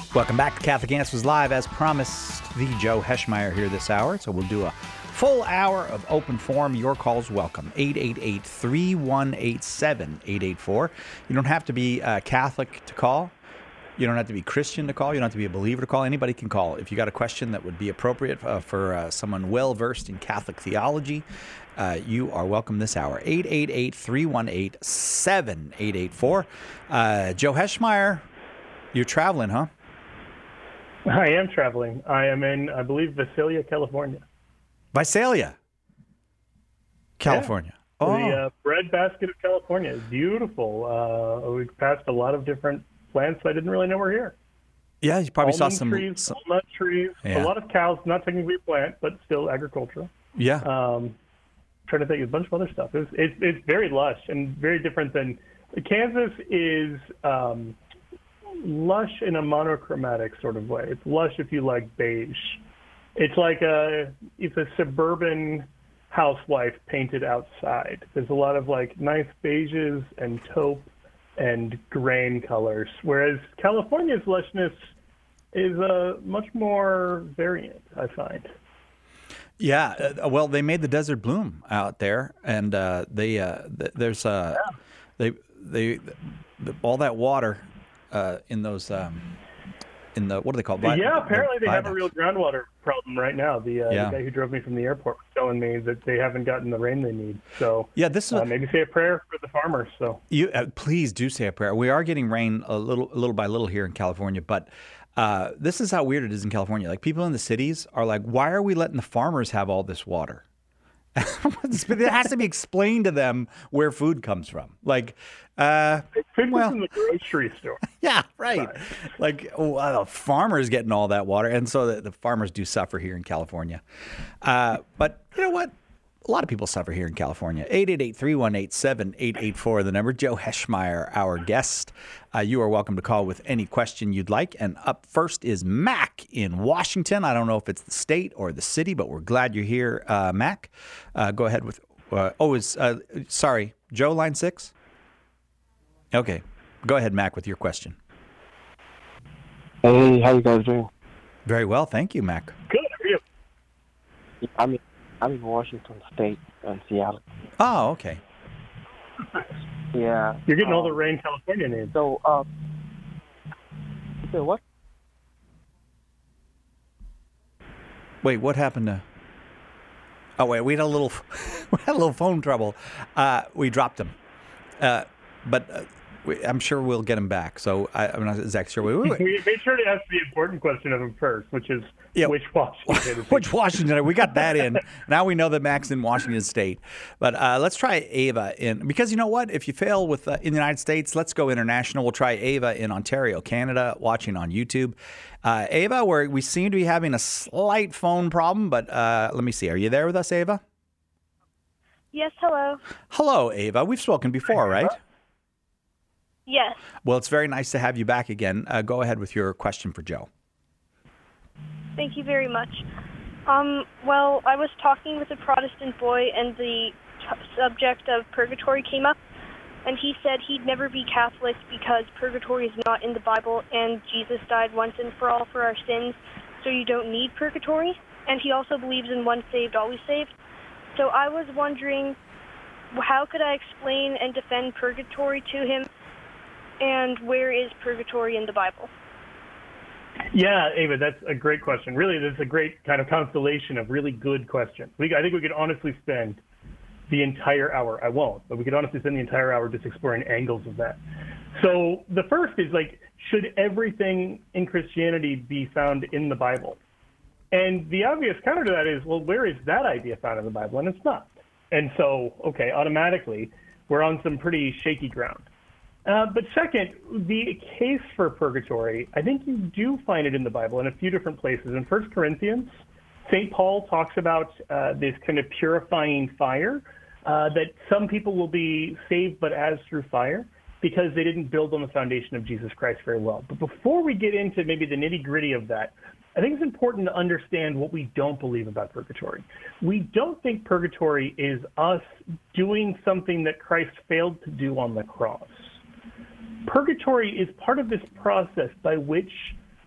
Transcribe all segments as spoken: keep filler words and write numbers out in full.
Welcome back to Catholic Answers Live. As promised, the Joe Heschmeyer here this hour. So we'll do a full hour of open forum. Your call's welcome. eight eight eight, three one eight, seven eight eight four. You don't have to be uh, Catholic to call. You don't have to be Christian to call. You don't have to be a believer to call. Anybody can call. If you got a question that would be appropriate uh, for uh, someone well-versed in Catholic theology, uh, you are welcome this hour. eight eight eight, three one eight, seven eight eight four. Uh, Joe Heschmeyer, you're traveling, huh? I am traveling. I am in, I believe, Visalia, California. Visalia, California. Yeah. Oh. The uh, breadbasket of California is beautiful. Uh, we passed a lot of different plants I didn't really know were here. Yeah, you probably Almond saw some trees, some walnut trees, yeah. a lot of cows, not technically a plant, but still agricultural. Yeah. Um, trying to think of a bunch of other stuff. It's, it's, it's very lush and very different than Kansas is um, lush in a monochromatic sort of way. It's lush if you like beige. It's like a it's a suburban housewife painted outside. There's a lot of like nice beiges and taupe and grain colors, whereas California's lushness is uh, much more variant, I find. Yeah, uh, well, they made the desert bloom out there, and uh, they uh, th- there's uh, Yeah. they they the, all that water uh, in those um, in the what do they call? Vi- yeah, apparently they have a viaducts. real groundwater problem right now. The, uh, Yeah. the guy who drove me from the airport was telling me that they haven't gotten the rain they need. So Yeah, this is uh, maybe say a prayer for the farmers. So You uh, please do say a prayer. We are getting rain a little, little by little here in California, but uh, this is how weird it is in California. Like people in the cities are like, "Why are we letting the farmers have all this water?" It has to be explained to them where food comes from. Like, uh, food well, was in the grocery store. yeah, right. Right. Like, oh, uh, the farmers getting all that water, and so the, the farmers do suffer here in California. Uh, but you know what? A lot of people suffer here in California. eight eight eight, three one eight, seven eight eight four, the number. Joe Heschmeyer, our guest. Uh, you are welcome to call with any question you'd like. And up first is Mac in Washington. I don't know if it's the state or the city, but we're glad you're here, uh, Mac. Uh, go ahead with, uh, oh, is, uh, sorry, Joe, line six? Okay. Go ahead, Mac, with your question. Hey, how you guys doing? Very well. Thank you, Mac. Good. How are you? I'm in, I'm in Washington State and Seattle. Oh, okay. Yeah. You're getting all um, the rain California needs. So, um, so what? Wait, what happened to? Oh wait, we had a little, we had a little phone trouble. Uh, we dropped him, uh, but uh, we, I'm sure we'll get him back. So I, I'm not exactly sure. Wait, wait, wait. We made sure to ask the important question of him first, which is Yeah. which Washington is he? Which Washington? We got that in. Now we know that Mac's in Washington State. But uh, let's try Ava in, because you know what? If you fail with uh, in the United States, let's go international. We'll try Ava in Ontario, Canada, watching on YouTube. Uh, Ava, where we seem to be having a slight phone problem, but uh, let me see. Are you there with us, Ava? Yes, hello. Hello, Ava. We've spoken before, right? Yes. Well, it's very nice to have you back again. Uh, go ahead with your question for Joe. Thank you very much. Um, well, I was talking with a Protestant boy, and the t- subject of purgatory came up, and he said he'd never be Catholic because purgatory is not in the Bible, and Jesus died once and for all for our sins, so you don't need purgatory. And he also believes in once saved, always saved. So I was wondering, how could I explain and defend purgatory to him, and where is purgatory in the Bible? Yeah, Ava, that's a great question. Really, that's a great kind of constellation of really good questions. We, I think we could honestly spend the entire hour. I won't, but we could honestly spend the entire hour just exploring angles of that. So the first is like, should everything in Christianity be found in the Bible? And the obvious counter to that is, well, where is that idea found in the Bible? And it's not. And so, okay, automatically, we're on some pretty shaky ground. Uh, but second, the case for purgatory, I think you do find it in the Bible in a few different places. In First Corinthians, Saint Paul talks about uh, this kind of purifying fire, uh, that some people will be saved but as through fire because they didn't build on the foundation of Jesus Christ very well. But before we get into maybe the nitty-gritty of that, I think it's important to understand what we don't believe about purgatory. We don't think purgatory is us doing something that Christ failed to do on the cross. Purgatory is part of this process by which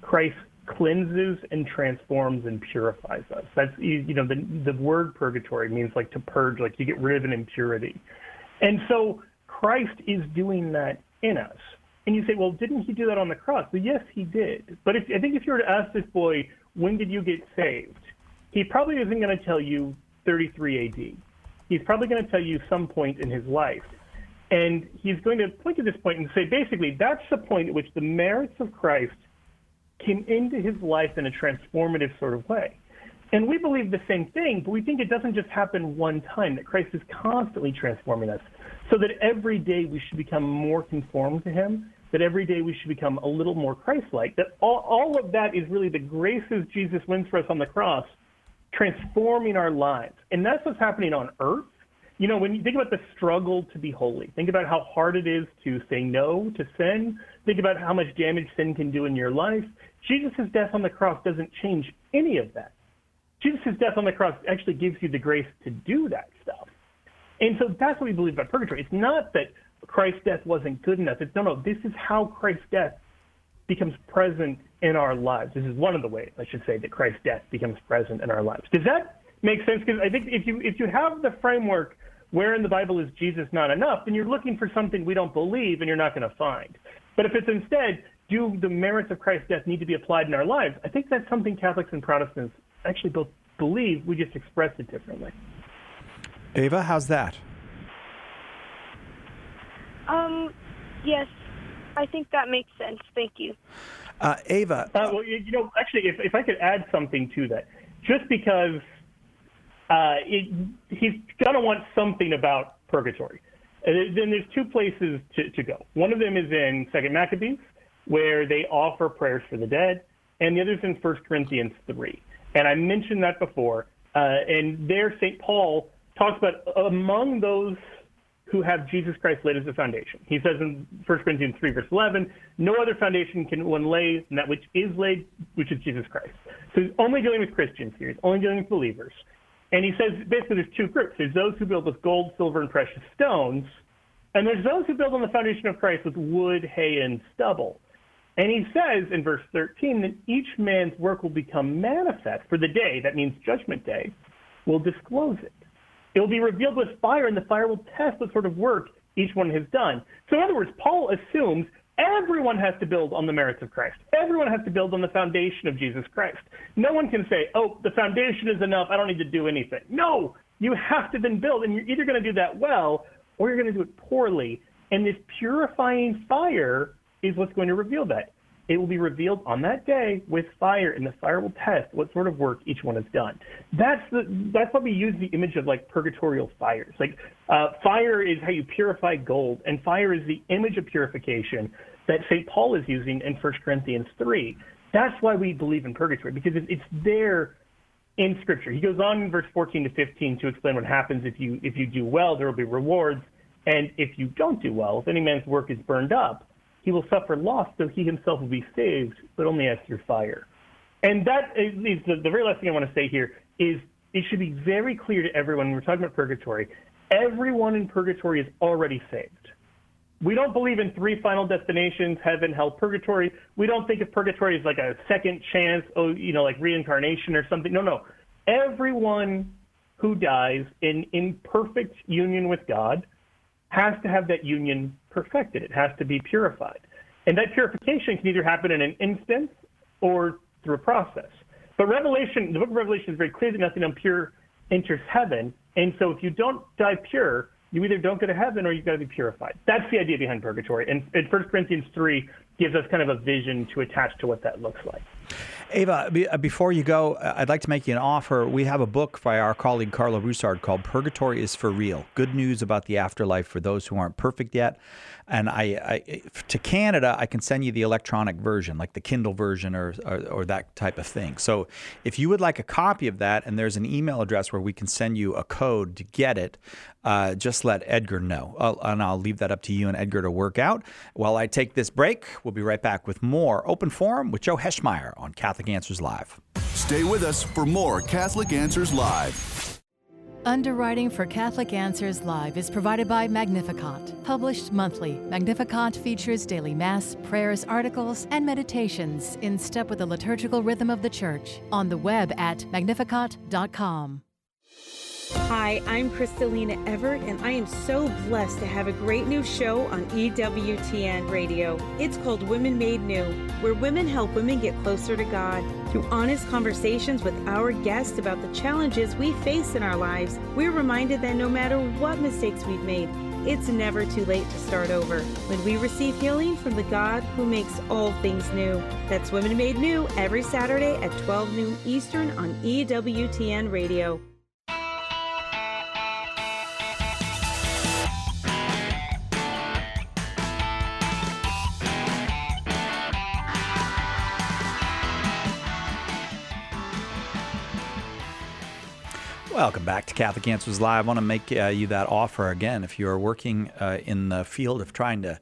Christ cleanses and transforms and purifies us. That's, you know, the, the word purgatory means like to purge, like you get rid of an impurity. And so Christ is doing that in us. And you say, well, didn't he do that on the cross? Well, yes, he did. But if, I think if you were to ask this boy, when did you get saved? He probably isn't going to tell you thirty-three A D. He's probably going to tell you some point in his life. And he's going to point to this point and say, basically, that's the point at which the merits of Christ came into his life in a transformative sort of way. And we believe the same thing, but we think it doesn't just happen one time, that Christ is constantly transforming us, so that every day we should become more conformed to him, that every day we should become a little more Christ-like, that all, all of that is really the graces Jesus wins for us on the cross, transforming our lives. And that's what's happening on earth. You know, when you think about the struggle to be holy, think about how hard it is to say no to sin, think about how much damage sin can do in your life. Jesus' death on the cross doesn't change any of that. Jesus' death on the cross actually gives you the grace to do that stuff. And so that's what we believe about purgatory. It's not that Christ's death wasn't good enough. It's no, no, this is how Christ's death becomes present in our lives. This is one of the ways, I should say, that Christ's death becomes present in our lives. Does that make sense? Because I think if you if you have the framework where in the Bible is Jesus not enough, then you're looking for something we don't believe and you're not going to find. But if it's instead, do the merits of Christ's death need to be applied in our lives? I think that's something Catholics and Protestants actually both believe. We just express it differently. Ava, how's that? Um, yes, I think that makes sense. Thank you. Uh, Ava. Uh, well, you know, actually, if, if I could add something to that, just because uh, it, he's going to want something about purgatory. And then there's two places to, to go. One of them is in Second Maccabees, where they offer prayers for the dead, and the other is in First Corinthians three. And I mentioned that before. Uh, and there, Saint Paul talks about among those who have Jesus Christ laid as a foundation. He says in First Corinthians three, verse eleven, no other foundation can one lay than that which is laid, which is Jesus Christ. So he's only dealing with Christians here. He's only dealing with believers. And he says, basically, there's two groups. There's those who build with gold, silver, and precious stones, and there's those who build on the foundation of Christ with wood, hay, and stubble. And he says in verse thirteen that each man's work will become manifest, for the day, that means Judgment Day, will disclose it. It will be revealed with fire, and the fire will test what sort of work each one has done. So in other words, Paul assumes everyone has to build on the merits of Christ. Everyone has to build on the foundation of Jesus Christ. No one can say, oh, the foundation is enough, I don't need to do anything. No, you have to then build, and you're either going to do that well or you're going to do it poorly. And this purifying fire is what's going to reveal that. It will be revealed on that day with fire, and the fire will test what sort of work each one has done. That's the that's why we use the image of like purgatorial fires. Like uh, fire is how you purify gold, and fire is the image of purification that Saint Paul is using in First Corinthians three. That's why we believe in purgatory, because it's there in Scripture. He goes on in verse fourteen to fifteen to explain what happens if you if you do well, there will be rewards, and if you don't do well, if any man's work is burned up, he will suffer loss, though he himself will be saved, but only as through fire. And that is the, the very last thing I want to say here is it should be very clear to everyone when we're talking about purgatory, everyone in purgatory is already saved. We don't believe in three final destinations, heaven, hell, purgatory. We don't think of purgatory as like a second chance, oh, you know, like reincarnation or something. No, no. Everyone who dies in, in perfect union with God has to have that union perfected. It has to be purified. And that purification can either happen in an instant or through a process. But Revelation, the book of Revelation is very clear that nothing impure enters heaven. And so if you don't die pure, you either don't go to heaven or you've got to be purified. That's the idea behind purgatory. And, and First Corinthians three gives us kind of a vision to attach to what that looks like. Ava, before you go, I'd like to make you an offer. We have a book by our colleague Carla Roussard called Purgatory is for Real. Good news about the afterlife for those who aren't perfect yet. And I, I to Canada, I can send you the electronic version, like the Kindle version or, or or that type of thing. So if you would like a copy of that, and there's an email address where we can send you a code to get it, uh, just let Edgar know. I'll, and I'll leave that up to you and Edgar to work out. While I take this break, we'll be right back with more Open Forum with Joe Heschmeyer on Catholic Answers Live. Stay with us for more Catholic Answers Live. Underwriting for Catholic Answers Live is provided by Magnificat. Published monthly, Magnificat features daily Mass, prayers, articles, and meditations in step with the liturgical rhythm of the Church. On the web at magnificat dot com. Hi, I'm Kristalina Everett, and I am so blessed to have a great new show on E W T N Radio. It's called Women Made New, where women help women get closer to God. Through honest conversations with our guests about the challenges we face in our lives, we're reminded that no matter what mistakes we've made, it's never too late to start over when we receive healing from the God who makes all things new. That's Women Made New every Saturday at twelve noon Eastern on E W T N Radio. Welcome back to Catholic Answers Live. I want to make uh, you that offer again. If you are working uh, in the field of trying to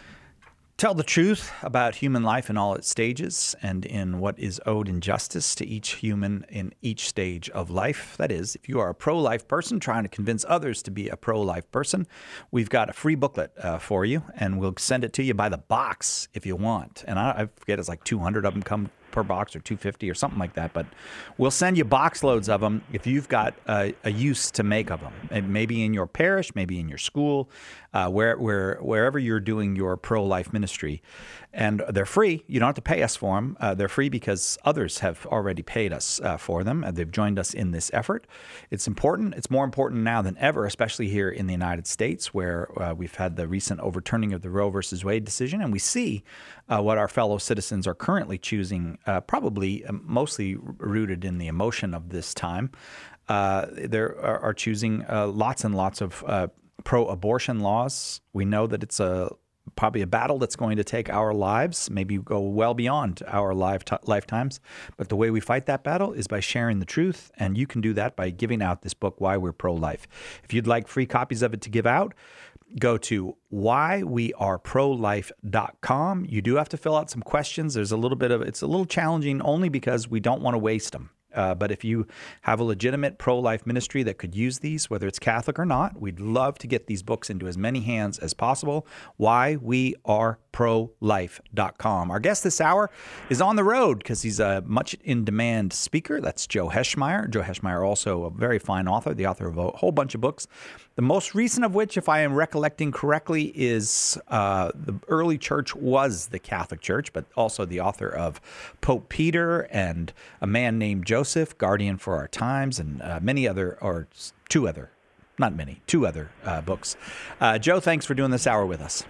tell the truth about human life in all its stages and in what is owed in justice to each human in each stage of life. That is, if you are a pro-life person trying to convince others to be a pro-life person, we've got a free booklet uh, for you, and we'll send it to you by the box if you want. And I, I forget, it's like two hundred of them come per box or two hundred fifty or something like that, but we'll send you box loads of them if you've got uh, a use to make of them. And maybe in your parish, maybe in your school, uh, where, where, wherever you're doing your pro-life ministry. And they're free. You don't have to pay us for them. Uh, they're free because others have already paid us uh, for them. And they've joined us in this effort. It's important. It's more important now than ever, especially here in the United States, where uh, we've had the recent overturning of the Roe versus Wade decision. And we see uh, what our fellow citizens are currently choosing, uh, probably uh, mostly rooted in the emotion of this time. Uh, they are, are choosing uh, lots and lots of uh, pro-abortion laws. We know that it's a probably a battle that's going to take our lives, maybe go well beyond our life lifetimes. But the way we fight that battle is by sharing the truth, and you can do that by giving out this book, Why We're Pro-Life. If you'd like free copies of it to give out, go to why we are pro life dot com. You do have to fill out some questions. There's a little bit of, it's a little challenging only because we don't want to waste them. Uh, but if you have a legitimate pro-life ministry that could use these, whether it's Catholic or not, we'd love to get these books into as many hands as possible. why we are pro life dot com. Our guest this hour is on the road because he's a much in-demand speaker. That's Joe Heschmeyer. Joe Heschmeyer, also a very fine author, the author of a whole bunch of books. The most recent of which, if I am recollecting correctly, is uh, The Early Church Was the Catholic Church, but also the author of Pope Peter and A Man Named Joseph, Guardian for Our Times, and uh, many other, or two other, not many, two other uh, books. Uh, Joe, thanks for doing this hour with us.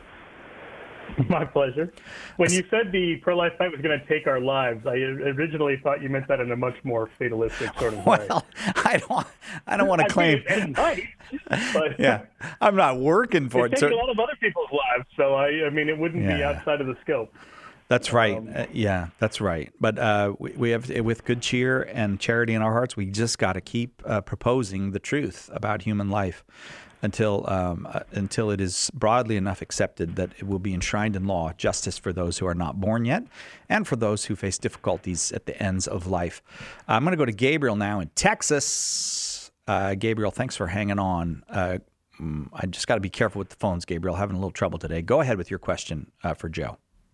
My pleasure. When you said the pro-life fight was going to take our lives, I originally thought you meant that in a much more fatalistic sort of way. Well, I don't, I don't want to claim. It might, but yeah, I'm not working for it. It takes a lot of other people's lives, so I, I mean, it wouldn't yeah. be outside of the scope. That's right. Um, uh, yeah, that's right. But uh, we, we have, with good cheer and charity in our hearts, we just got to keep uh, proposing the truth about human life until um, uh, until it is broadly enough accepted that it will be enshrined in law, justice for those who are not born yet, and for those who face difficulties at the ends of life. Uh, I'm going to go to Gabriel now in Texas. Uh, Gabriel, thanks for hanging on. Uh, I just got to be careful with the phones, Gabriel. Having a little trouble today. Go ahead with your question uh, for Joe.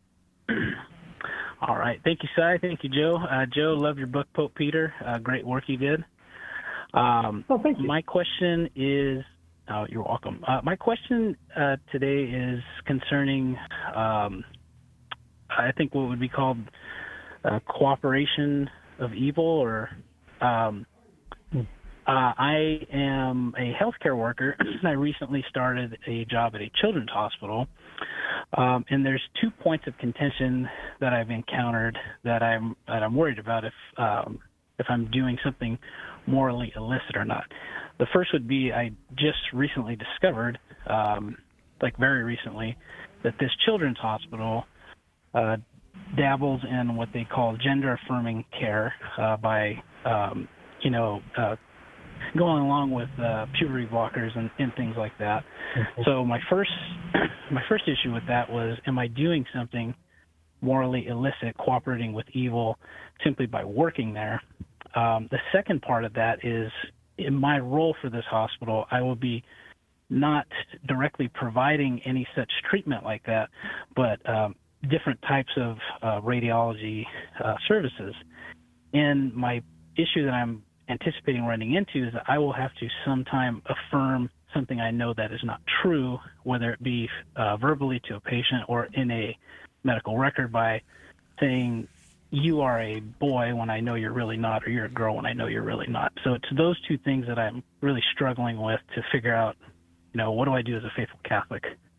All right. Thank you, Si. Thank you, Joe. Uh, Joe, love your book, Pope Peter. Uh, great work you did. Um, oh, thank you. My question is, oh, you're welcome. Uh, my question uh, today is concerning, um, I think what would be called uh, cooperation of evil, or um, uh, I am a healthcare worker, and I recently started a job at a children's hospital. Um, and there's two points of contention that I've encountered that I'm that I'm worried about if um, if I'm doing something morally illicit or not. The first would be I just recently discovered, um, like very recently, that this children's hospital uh, dabbles in what they call gender-affirming care uh, by, um, you know, uh, going along with uh, puberty blockers and, and things like that. Mm-hmm. So my first my first issue with that was, am I doing something morally illicit, cooperating with evil simply by working there? Um, the second part of that is, in my role for this hospital, I will be not directly providing any such treatment like that, but um, different types of uh, radiology uh, services. And my issue that I'm anticipating running into is that I will have to sometime affirm something I know that is not true, whether it be uh, verbally to a patient or in a medical record by saying, you are a boy when I know you're really not, or you're a girl when I know you're really not. So it's those two things that I'm really struggling with to figure out, you know, what do I do as a faithful Catholic?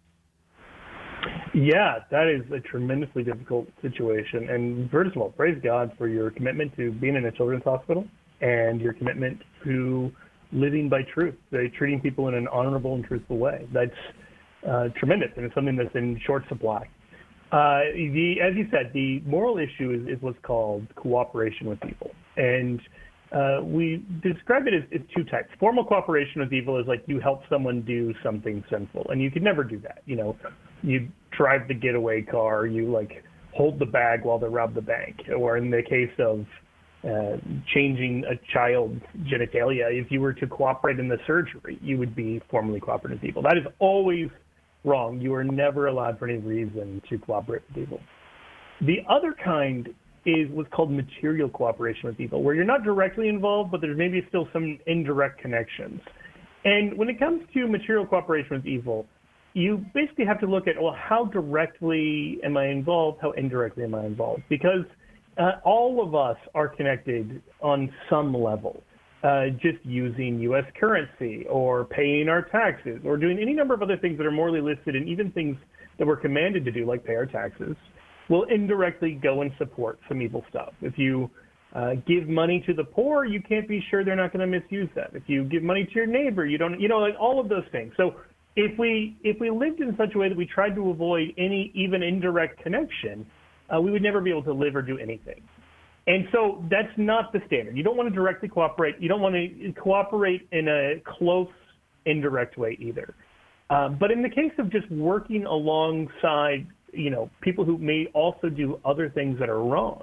Yeah, that is a tremendously difficult situation. And first of all, praise God for your commitment to being in a children's hospital and your commitment to living by truth, by treating people in an honorable and truthful way. That's uh, tremendous, and it's something that's in short supply. Uh, the, as you said, the moral issue is, is what's called cooperation with evil. And uh, we describe it as, as two types. Formal cooperation with evil is like you help someone do something sinful, and you could never do that. You know, you drive the getaway car, you like hold the bag while they rob the bank, or in the case of uh, changing a child's genitalia, if you were to cooperate in the surgery, you would be formally cooperating with evil. That is always wrong. You are never allowed for any reason to cooperate with evil. The other kind is what's called material cooperation with evil, where you're not directly involved, but there's maybe still some indirect connections. And when it comes to material cooperation with evil, you basically have to look at, well, how directly am I involved? How indirectly am I involved? Because uh, all of us are connected on some level. Uh, just using U S currency or paying our taxes or doing any number of other things that are morally listed, and even things that we're commanded to do, like pay our taxes, will indirectly go and support some evil stuff. If you uh, give money to the poor, you can't be sure they're not going to misuse that. If you give money to your neighbor, you don't, you know, like all of those things. So if we if we lived in such a way that we tried to avoid any even indirect connection, uh, we would never be able to live or do anything. And so that's not the standard. You don't want to directly cooperate. You don't want to cooperate in a close, indirect way either. Um, but in the case of just working alongside, you know, people who may also do other things that are wrong,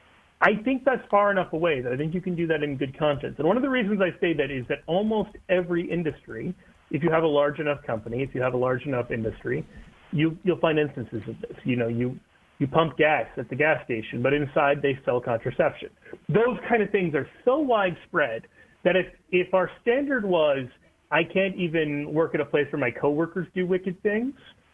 I think that's far enough away that I think you can do that in good conscience. And one of the reasons I say that is that almost every industry, if you have a large enough company, if you have a large enough industry, you, you'll find instances of this. You know, you You pump gas at the gas station, but inside they sell contraception. Those kind of things are so widespread that if, if our standard was, I can't even work at a place where my coworkers do wicked things,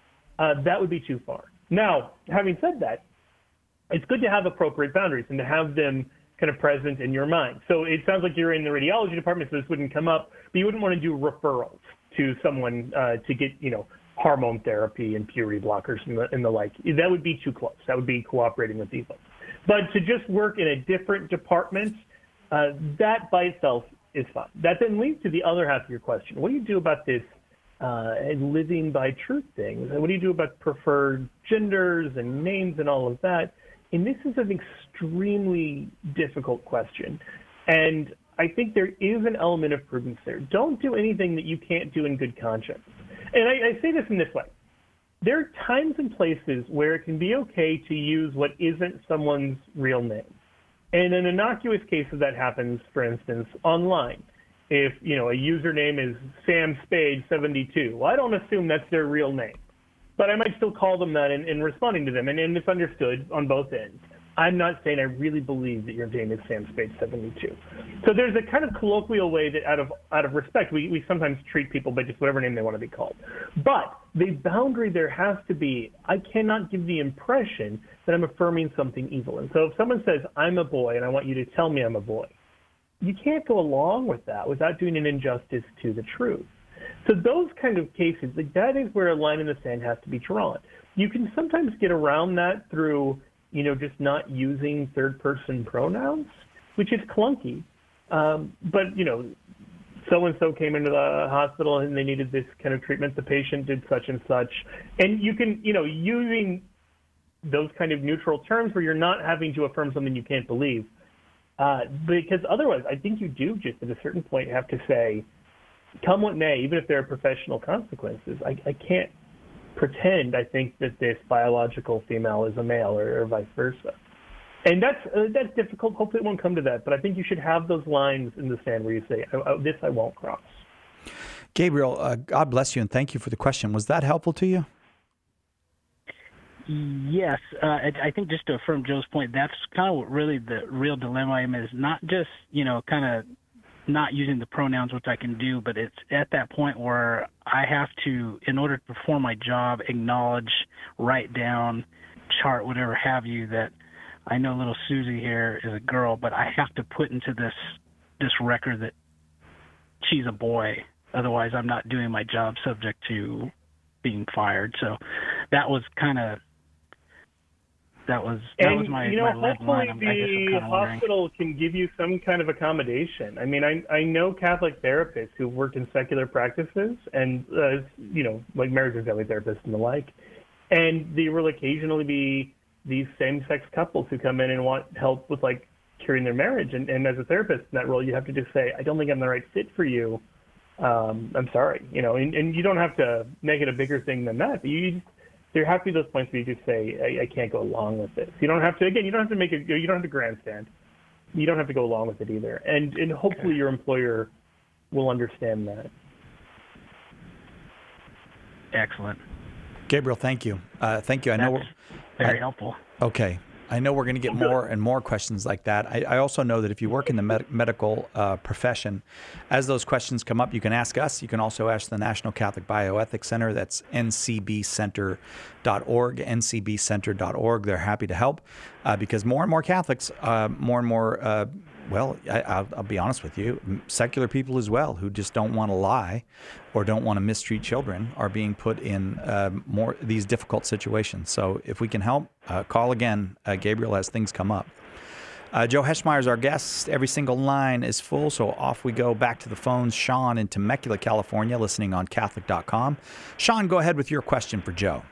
uh, that would be too far. Now, having said that, it's good to have appropriate boundaries and to have them kind of present in your mind. So it sounds like you're in the radiology department, so this wouldn't come up, but you wouldn't want to do referrals to someone uh, to get, you know, hormone therapy and purity blockers and the, and the like. That would be too close. That would be cooperating with evil. But to just work in a different department, uh, that by itself is fine. That then leads to the other half of your question. What do you do about this uh, living by truth thing? What do you do about preferred genders and names and all of that? And this is an extremely difficult question. And I think there is an element of prudence there. Don't do anything that you can't do in good conscience. And I, I say this in this way. There are times and places where it can be okay to use what isn't someone's real name. And an innocuous case of that happens, for instance, online. If, you know, a username is Sam Spade seventy-two, well, I don't assume that's their real name. But I might still call them that in, in responding to them, and, and it's understood on both ends. I'm not saying I really believe that your name is Sam Spade seventy-two. So there's a kind of colloquial way that out of out of respect, we, we sometimes treat people by just whatever name they want to be called. But the boundary there has to be, I cannot give the impression that I'm affirming something evil. And so if someone says, I'm a boy and I want you to tell me I'm a boy, you can't go along with that without doing an injustice to the truth. So those kind of cases, like that is where a line in the sand has to be drawn. You can sometimes get around that through, you know, just not using third-person pronouns, which is clunky. Um, but, you know, so-and-so came into the hospital and they needed this kind of treatment. The patient did such and such. And you can, you know, using those kind of neutral terms where you're not having to affirm something you can't believe. Uh, because otherwise, I think you do just at a certain point have to say, come what may, even if there are professional consequences, I, I can't pretend I think that this biological female is a male or, or vice versa. And that's uh, that's difficult. Hopefully it won't come to that. But I think you should have those lines in the sand where you say, oh, oh, this I won't cross. Gabriel, uh, God bless you, and thank you for the question. Was that helpful to you? Yes, uh, I, I think just to affirm Joe's point, that's kind of what really the real dilemma I am is not just, you know, kind of not using the pronouns, which I can do, but it's at that point where I have to, in order to perform my job, acknowledge, write down, chart, whatever have you, that I know little Susie here is a girl, but I have to put into this this record that she's a boy. Otherwise, I'm not doing my job, subject to being fired. So that was kind of that was that and, was my you know, my lead hopefully line. I'm, the I guess I'm kind of hospital can give you some kind of accommodation. I mean, I I know Catholic therapists who work in secular practices, and uh, you know, like marriage and family therapists and the like, and there will occasionally be these same-sex couples who come in and want help with like curing their marriage. And, and as a therapist in that role, you have to just say, I don't think I'm the right fit for you. Um, I'm sorry, you know, and, and you don't have to make it a bigger thing than that. You just, there have to be those points where you just say, I, I can't go along with this. You don't have to, again, you don't have to make it, you don't have to grandstand. You don't have to go along with it either. And, and hopefully okay. your employer will understand that. Excellent. Gabriel, thank you. Uh, thank you. I know That's we're very I, helpful. Okay. I know we're going to get more and more questions like that. I, I also know that if you work in the med- medical uh, profession, as those questions come up, you can ask us. You can also ask the National Catholic Bioethics Center. That's N C B center dot org, N C B center dot org. They're happy to help uh, because more and more Catholics, uh, more and more, uh, well, I, I'll, I'll be honest with you, secular people as well who just don't want to lie or don't want to mistreat children are being put in uh, more these difficult situations. So if we can help, uh, call again, uh, Gabriel, as things come up. Uh, Joe Heschmeyer is our guest. Every single line is full, so off we go back to the phones. Sean in Temecula, California, listening on Catholic dot com. Sean, go ahead with your question for Joe.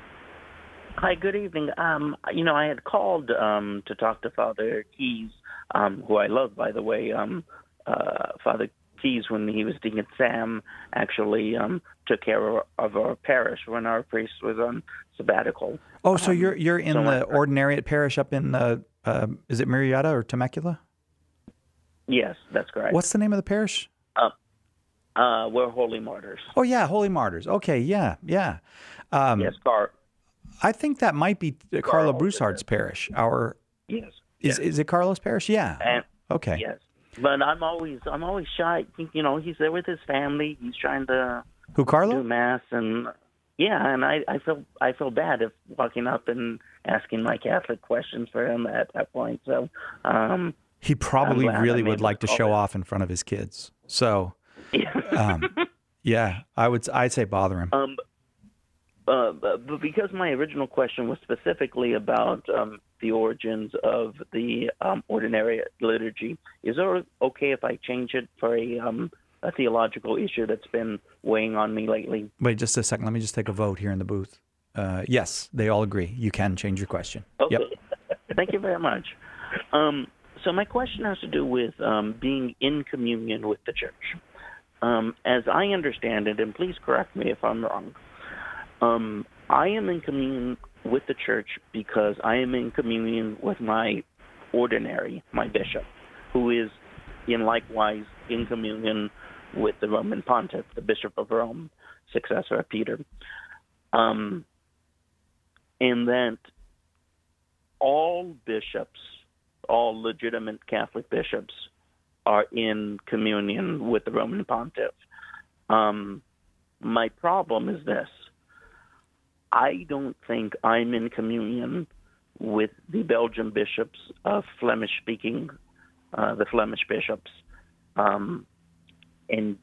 Hi, good evening. Um, you know, I had called um, to talk to Father Keys, um, who I love, by the way. Um, uh, Father Keys, when he was Deacon Sam, actually um, took care of, of our parish when our priest was on sabbatical. Oh, so um, you're you're in so the I, Ordinariate parish up in, uh, uh, is it Murrieta or Temecula? Yes, that's correct. What's the name of the parish? Uh, uh, we're Holy Martyrs. Oh, yeah, Holy Martyrs. Okay, yeah, yeah. Um, yes, Car. I think that might be Carlo Broussard's parish. Our yes. Is yes. is it Carlo's parish? Yeah. And, okay. Yes, but I'm always I'm always shy. You know, he's there with his family. He's trying to Who Carlo? do mass, and yeah, and I, I feel I feel bad if walking up and asking my Catholic questions for him at that point. So um, he probably really would like to show it. off in front of his kids. So yeah, um, yeah, I would I'd say bother him. Um, Uh, but, but because my original question was specifically about um, the origins of the um, ordinary liturgy, is it okay if I change it for a, um, a theological issue that's been weighing on me lately? Wait just a second. Let me just take a vote here in the booth. Uh, yes, they all agree. You can change your question. Okay. Yep. Thank you very much. Um, so my question has to do with um, being in communion with the church. Um, as I understand it, and please correct me if I'm wrong, Um, I am in communion with the church because I am in communion with my ordinary, my bishop, who is in likewise in communion with the Roman pontiff, the Bishop of Rome, successor of Peter. Um, and that all bishops, all legitimate Catholic bishops, are in communion with the Roman pontiff. Um, my problem is this. I don't think I'm in communion with the Belgian bishops of Flemish-speaking, uh, the Flemish bishops. Um, and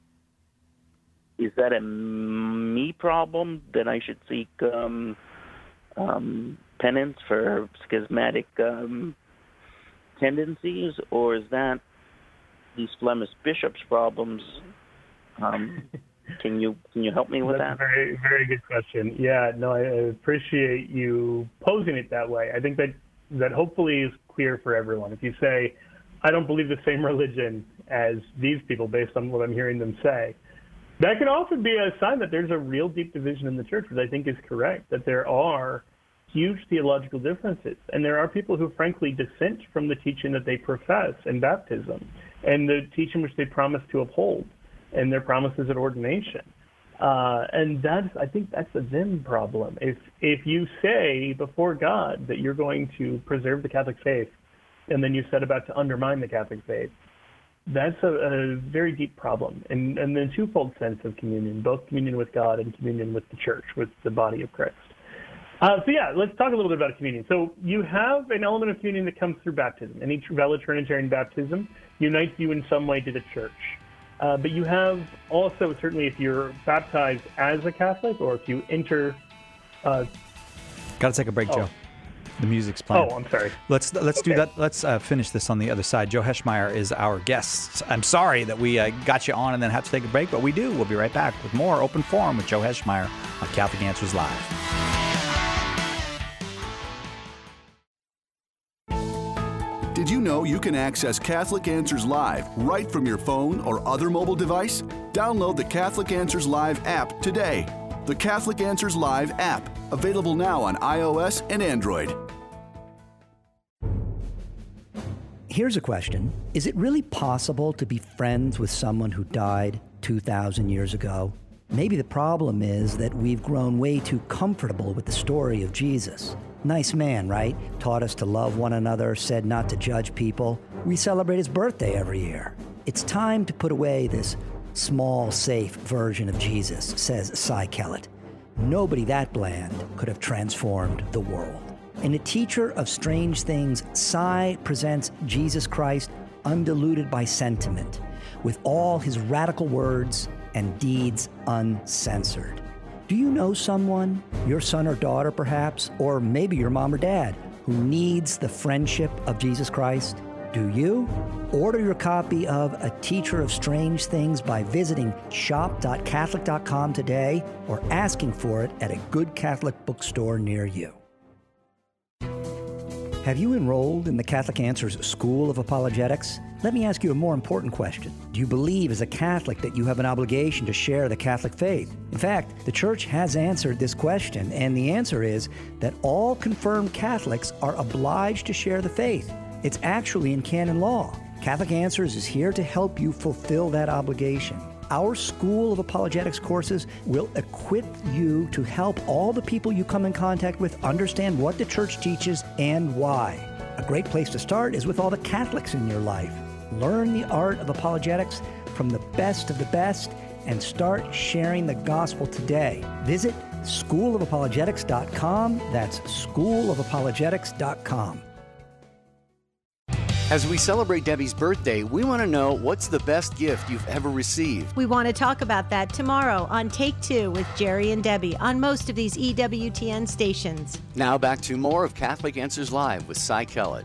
is that a me problem that I should seek um, um, penance for schismatic um, tendencies, or is that these Flemish bishops' problems? Um, Can you can you help me with That's that? A very very good question. Yeah, no, I appreciate you posing it that way. I think that that hopefully is clear for everyone. If you say, I don't believe the same religion as these people based on what I'm hearing them say, that can often be a sign that there's a real deep division in the church, which I think is correct. That there are huge theological differences. And there are people who frankly dissent from the teaching that they profess in baptism and the teaching which they promise to uphold and their promises at ordination. Uh, and that's, I think that's a them problem. If if you say before God that you're going to preserve the Catholic faith, and then you set about to undermine the Catholic faith, that's a, a very deep problem. And, and the twofold sense of communion, both communion with God and communion with the church, with the body of Christ. Uh, so yeah, let's talk a little bit about communion. So you have an element of communion that comes through baptism. Any valid Trinitarian baptism unites you in some way to the church. Uh, but you have also, certainly if you're baptized as a Catholic or if you enter... Uh, Got to take a break, oh. Joe. The music's playing. Oh, I'm sorry. Let's let's okay. do that. Let's uh, finish this on the other side. Joe Heschmeyer is our guest. I'm sorry that we uh, got you on and then had to take a break, but we do. We'll be right back with more Open Forum with Joe Heschmeyer on Catholic Answers Live. Did you know you can access Catholic Answers Live right from your phone or other mobile device? Download the Catholic Answers Live app today. The Catholic Answers Live app, available now on iOS and Android. Here's a question. Is it really possible to be friends with someone who died two thousand years ago? Maybe the problem is that we've grown way too comfortable with the story of Jesus. Nice man, right? Taught us to love one another, said not to judge people. We celebrate his birthday every year. It's time to put away this small, safe version of Jesus, says Cy Kellett. Nobody that bland could have transformed the world. In A Teacher of Strange Things, Cy presents Jesus Christ undiluted by sentiment, with all his radical words and deeds uncensored. Do you know someone, your son or daughter perhaps, or maybe your mom or dad, who needs the friendship of Jesus Christ? Do you? Order your copy of A Teacher of Strange Things by visiting shop dot catholic dot com today or asking for it at a good Catholic bookstore near you. Have you enrolled in the Catholic Answers School of Apologetics? Let me ask you a more important question. Do you believe as a Catholic that you have an obligation to share the Catholic faith? In fact, the Church has answered this question, and the answer is that all confirmed Catholics are obliged to share the faith. It's actually in canon law. Catholic Answers is here to help you fulfill that obligation. Our School of Apologetics courses will equip you to help all the people you come in contact with understand what the Church teaches and why. A great place to start is with all the Catholics in your life. Learn the art of apologetics from the best of the best and start sharing the gospel today. Visit school of apologetics dot com. That's school of apologetics dot com. As we celebrate Debbie's birthday, we want to know what's the best gift you've ever received. We want to talk about that tomorrow on Take Two with Jerry and Debbie on most of these E W T N stations. Now back to more of Catholic Answers Live with Cy Kellett.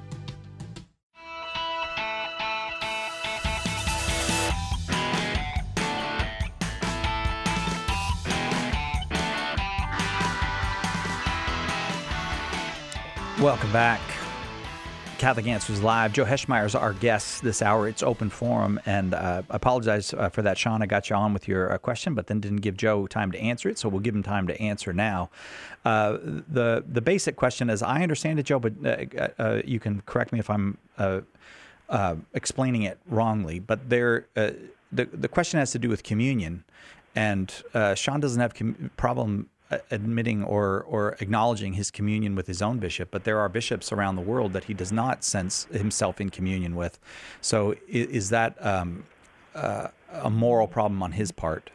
Welcome back. Catholic Answers Live. Joe Heschmeyer is our guest this hour. It's open forum, and uh, I apologize uh, for that, Sean. I got you on with your uh, question, but then didn't give Joe time to answer it, so we'll give him time to answer now. Uh, the the basic question, as I understand it, Joe, but uh, uh, you can correct me if I'm uh, uh, explaining it wrongly, but there uh, the the question has to do with communion, and uh, Sean doesn't have com- problem. admitting or or acknowledging his communion with his own bishop, but there are bishops around the world that he does not sense himself in communion with. So is, is that um, uh, a moral problem on his part?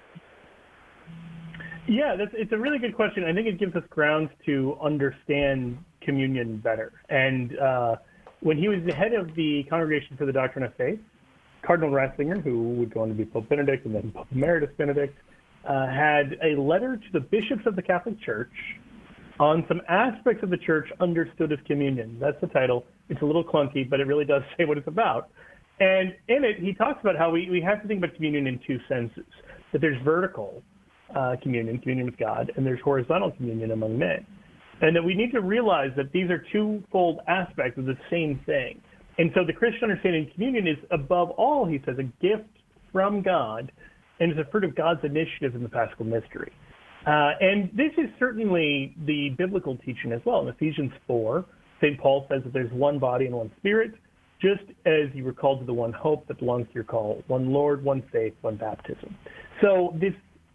Yeah, that's, it's a really good question. I think it gives us grounds to understand communion better. And uh, when he was the head of the Congregation for the Doctrine of Faith, Cardinal Ratzinger, who would go on to be Pope Benedict and then Pope Emeritus Benedict, Uh, had a letter to the bishops of the Catholic Church on some aspects of the church understood as communion. That's the title. It's a little clunky, but it really does say what it's about. And in it, he talks about how we, we have to think about communion in two senses, that there's vertical uh, communion, communion with God, and there's horizontal communion among men. And that we need to realize that these are twofold aspects of the same thing. And so the Christian understanding of communion is, above all, he says, a gift from God, and it's a fruit of God's initiative in the Paschal Mystery. Uh, and this is certainly the biblical teaching as well. In Ephesians four, Saint Paul says that there's one body and one spirit, just as you were called to the one hope that belongs to your call, one Lord, one faith, one baptism. So this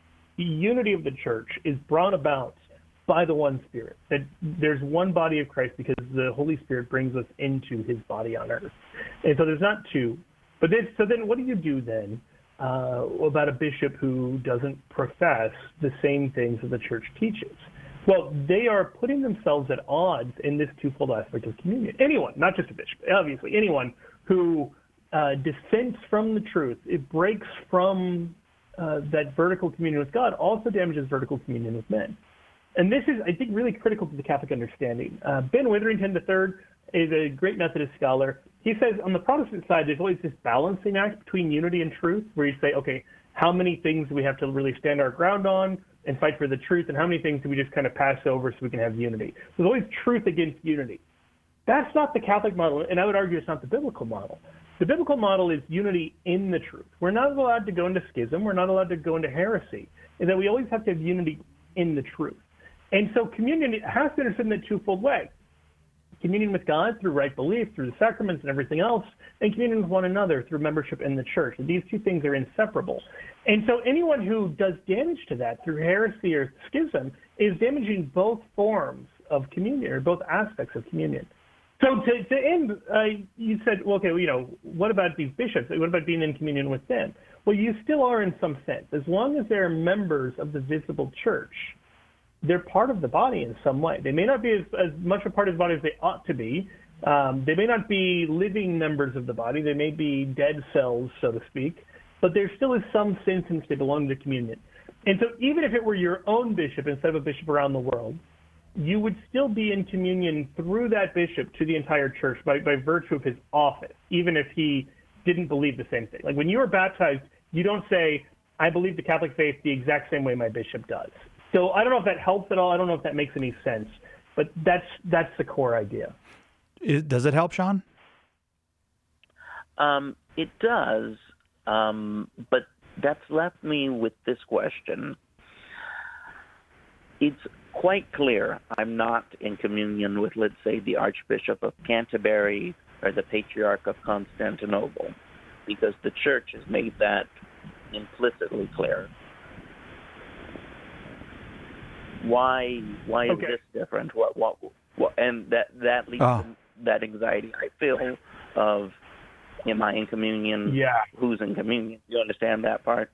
unity of the church is brought about by the one Spirit, that there's one body of Christ because the Holy Spirit brings us into his body on earth. And so there's not two. But then, so then what do you do then uh, about a bishop who doesn't profess the same things that the church teaches? Well, they are putting themselves at odds in this twofold aspect of communion. Anyone, not just a bishop, obviously, anyone who uh, dissents from the truth, it breaks from uh, that vertical communion with God, also damages vertical communion with men. And this is, I think, really critical to the Catholic understanding. Uh, Ben Witherington the third is a great Methodist scholar. He says on the Protestant side, there's always this balancing act between unity and truth, where you say, okay, how many things do we have to really stand our ground on and fight for the truth, and how many things do we just kind of pass over so we can have unity? So there's always truth against unity. That's not the Catholic model, and I would argue it's not the biblical model. The biblical model is unity in the truth. We're not allowed to go into schism. We're not allowed to go into heresy. Is that we always have to have unity in the truth. And so communion has to be understood in a twofold way. Communion with God through right belief, through the sacraments and everything else, and communion with one another through membership in the church. And these two things are inseparable. And so anyone who does damage to that through heresy or schism is damaging both forms of communion, or both aspects of communion. So to, to end, uh, you said, well, okay, well, you know, what about these bishops? What about being in communion with them? Well, you still are in some sense. As long as they're members of the visible church, they're part of the body in some way. They may not be as, as much a part of the body as they ought to be. Um, they may not be living members of the body. They may be dead cells, so to speak. But there still is some sense in which they belong to communion. And so even if it were your own bishop instead of a bishop around the world, you would still be in communion through that bishop to the entire church by, by virtue of his office, even if he didn't believe the same thing. Like when you are baptized, you don't say, I believe the Catholic faith the exact same way my bishop does. So I don't know if that helps at all. I don't know if that makes any sense, but that's that's the core idea. It, does it help, Sean? Um, it does, um, but that's left me with this question. It's quite clear I'm not in communion with, let's say, the Archbishop of Canterbury or the Patriarch of Constantinople, because the Church has made that implicitly clear. Why? Why okay. is this different? What? What? what and that that leads oh. to that anxiety I feel of, am I in communion? Yeah. Who's in communion? You understand that part?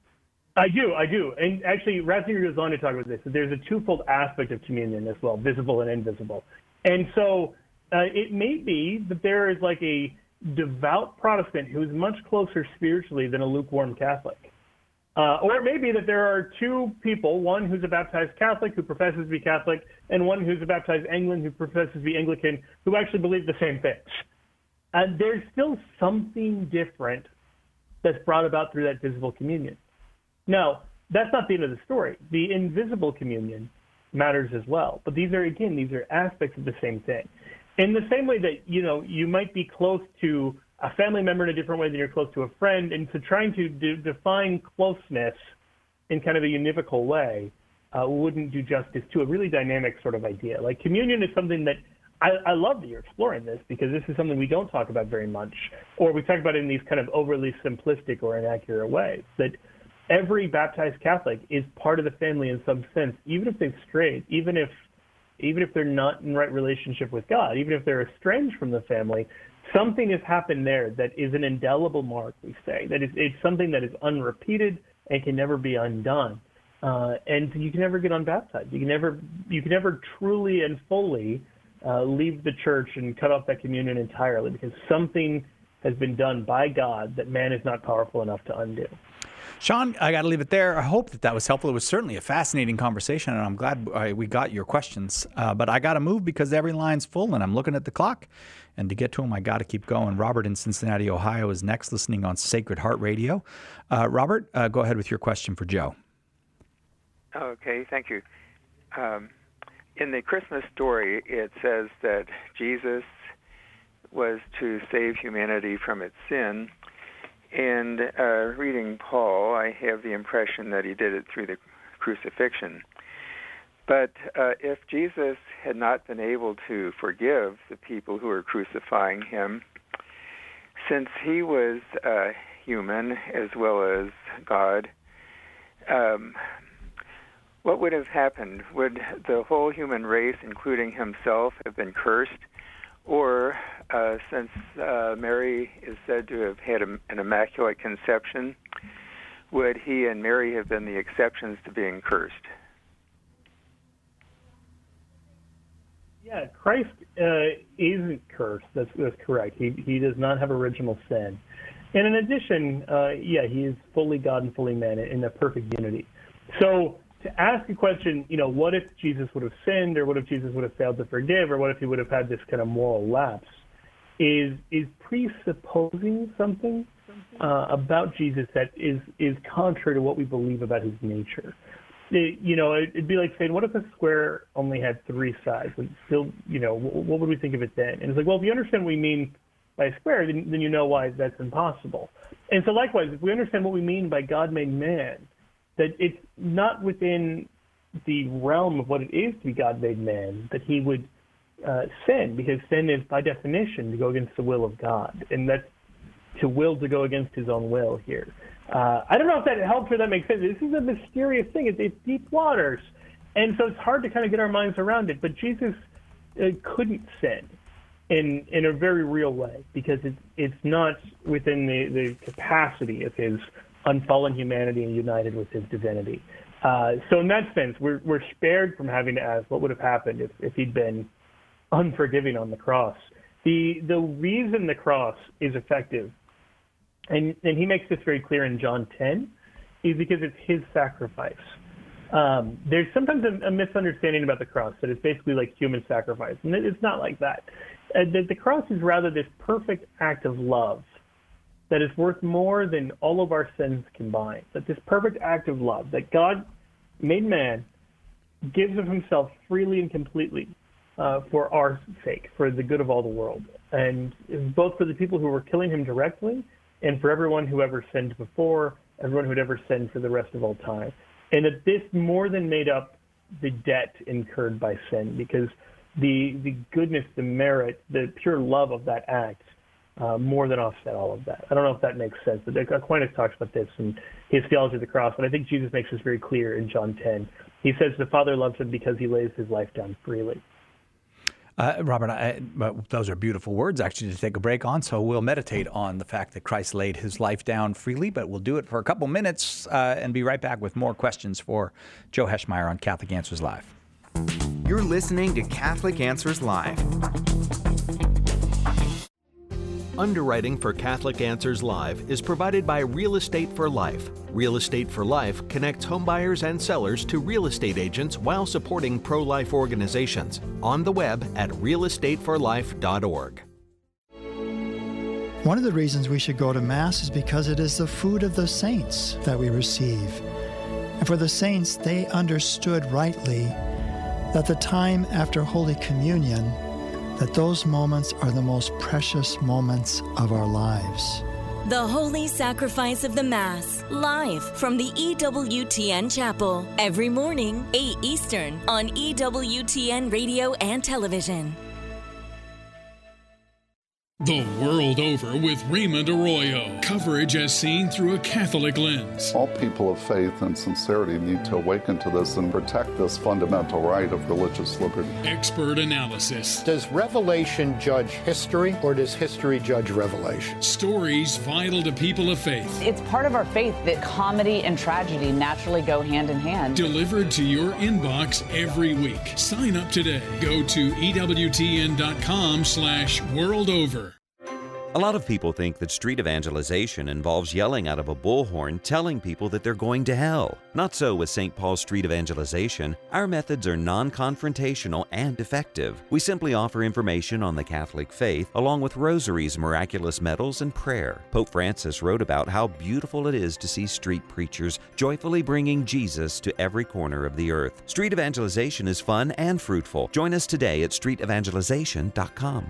I do, I do. And actually, Ratzinger goes on to talk about this. There's a twofold aspect of communion as well, visible and invisible. And so uh, it may be that there is like a devout Protestant who is much closer spiritually than a lukewarm Catholic. Uh, or it may be that there are two people, one who's a baptized Catholic who professes to be Catholic, and one who's a baptized Anglican who professes to be Anglican, who actually believe the same things. And there's still something different that's brought about through that visible communion. Now, that's not the end of the story. The invisible communion matters as well. But these are, again, these are aspects of the same thing. In the same way that, you know, you might be close to a family member in a different way than you're close to a friend, and so trying to de- define closeness in kind of a univocal way uh, wouldn't do justice to a really dynamic sort of idea. Like communion is something that I, I love that you're exploring this, because this is something we don't talk about very much, or we talk about it in these kind of overly simplistic or inaccurate ways, that every baptized Catholic is part of the family in some sense, even if they've strayed, even if even if they're not in right relationship with God, even if they're estranged from the family. Something has happened there that is an indelible mark, we say, that is, it's something that is unrepeated and can never be undone. Uh, and you can never get unbaptized. You can never, you can never truly and fully uh, leave the church and cut off that communion entirely, because something has been done by God that man is not powerful enough to undo. Sean, I got to leave it there. I hope that that was helpful. It was certainly a fascinating conversation, and I'm glad I, we got your questions. Uh, but I got to move because every line's full, and I'm looking at the clock. And to get to him, I got to keep going. Robert in Cincinnati, Ohio is next, listening on Sacred Heart Radio. Uh, Robert, uh, go ahead with your question for Joe. Okay, thank you. Um, in the Christmas story, it says that Jesus was to save humanity from its sin. And uh, reading Paul, I have the impression that he did it through the crucifixion. But uh, if Jesus had not been able to forgive the people who were crucifying him, since he was uh, human as well as God, um, what would have happened? Would the whole human race, including himself, have been cursed? Or, uh, since uh, Mary is said to have had a, an immaculate conception, would he and Mary have been the exceptions to being cursed? Yeah, Christ uh, isn't cursed. That's, that's correct. He he does not have original sin. And in addition, uh, yeah, he is fully God and fully man in a perfect unity. So to ask a question, you know, what if Jesus would have sinned, or what if Jesus would have failed to forgive, or what if he would have had this kind of moral lapse, is is presupposing something uh, about Jesus that is is contrary to what we believe about his nature. It, you know, it, it'd be like saying, what if a square only had three sides? And still, you know, what would we think of it then? And it's like, well, if you understand what we mean by a square, then, then you know why that's impossible. And so likewise, if we understand what we mean by God made man, that it's not within the realm of what it is to be God made man, that he would uh, sin, because sin is by definition to go against the will of God. And that's to will to go against his own will here. Uh, I don't know if that helps or that makes sense. This is a mysterious thing. It's, it's deep waters. And so it's hard to kind of get our minds around it. But Jesus uh, couldn't sin in in a very real way, because it's, it's not within the, the capacity of his unfallen humanity and united with his divinity. Uh, so in that sense, we're, we're spared from having to ask what would have happened if, if he'd been unforgiving on the cross. The, the reason the cross is effective, And, and he makes this very clear in John ten, is because it's his sacrifice. Um, there's sometimes a, a misunderstanding about the cross, that it's basically like human sacrifice. And it's not like that. Uh, the, the cross is rather this perfect act of love that is worth more than all of our sins combined. That this perfect act of love, that God made man, gives of himself freely and completely uh, for our sake, for the good of all the world. And both for the people who were killing him directly, and for everyone who ever sinned before, everyone who would ever sin for the rest of all time. And that this more than made up the debt incurred by sin, because the the goodness, the merit, the pure love of that act uh, more than offset all of that. I don't know if that makes sense, but Aquinas talks about this in his theology of the cross, and I think Jesus makes this very clear in John ten. He says the Father loves him because he lays his life down freely. Uh, Robert, I, those are beautiful words, actually, to take a break on. So we'll meditate on the fact that Christ laid his life down freely, but we'll do it for a couple minutes uh, and be right back with more questions for Joe Heschmeyer on Catholic Answers Live. You're listening to Catholic Answers Live. Underwriting for Catholic Answers Live is provided by Real Estate for Life. Real Estate for Life connects homebuyers and sellers to real estate agents while supporting pro-life organizations. On the web at real estate for life dot org. One of the reasons we should go to Mass is because it is the food of the saints that we receive. And for the saints, they understood rightly that the time after Holy Communion, that those moments are the most precious moments of our lives. The Holy Sacrifice of the Mass, live from the E W T N Chapel, every morning, eight Eastern, on E W T N Radio and Television. The World Over with Raymond Arroyo. Coverage as seen through a Catholic lens. All people of faith and sincerity need to awaken to this and protect this fundamental right of religious liberty. Expert analysis. Does Revelation judge history, or does history judge Revelation? Stories vital to people of faith. It's part of our faith that comedy and tragedy naturally go hand in hand. Delivered to your inbox every week. Sign up today. Go to E W T N dot com slash world over. A lot of people think that street evangelization involves yelling out of a bullhorn telling people that they're going to hell. Not so with Saint Paul's Street Evangelization. Our methods are non-confrontational and effective. We simply offer information on the Catholic faith along with rosaries, miraculous medals, and prayer. Pope Francis wrote about how beautiful it is to see street preachers joyfully bringing Jesus to every corner of the earth. Street evangelization is fun and fruitful. Join us today at street evangelization dot com.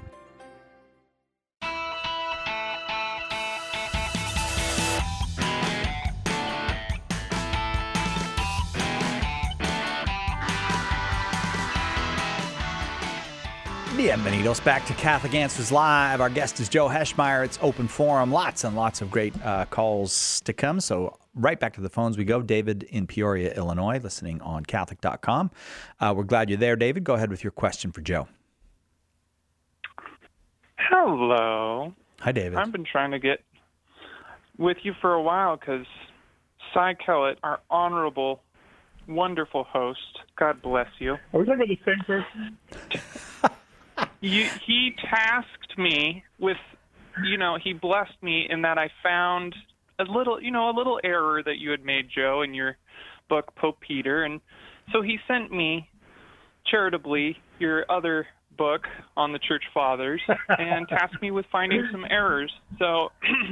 Bienvenidos back to Catholic Answers Live. Our guest is Joe Heschmeyer. It's open forum. Lots and lots of great uh, calls to come. So right back to the phones we go. David in Peoria, Illinois, listening on Catholic dot com. Uh, we're glad you're there, David. Go ahead with your question for Joe. Hello. Hi, David. I've been trying to get with you for a while because Cy Kellett, our honorable, wonderful host, God bless you. Are we talking about the same person? You, he tasked me with, you know, he blessed me in that I found a little, you know, a little error that you had made, Joe, in your book, Pope Peter. And so he sent me, charitably, your other book on the Church Fathers and tasked me with finding some errors. So...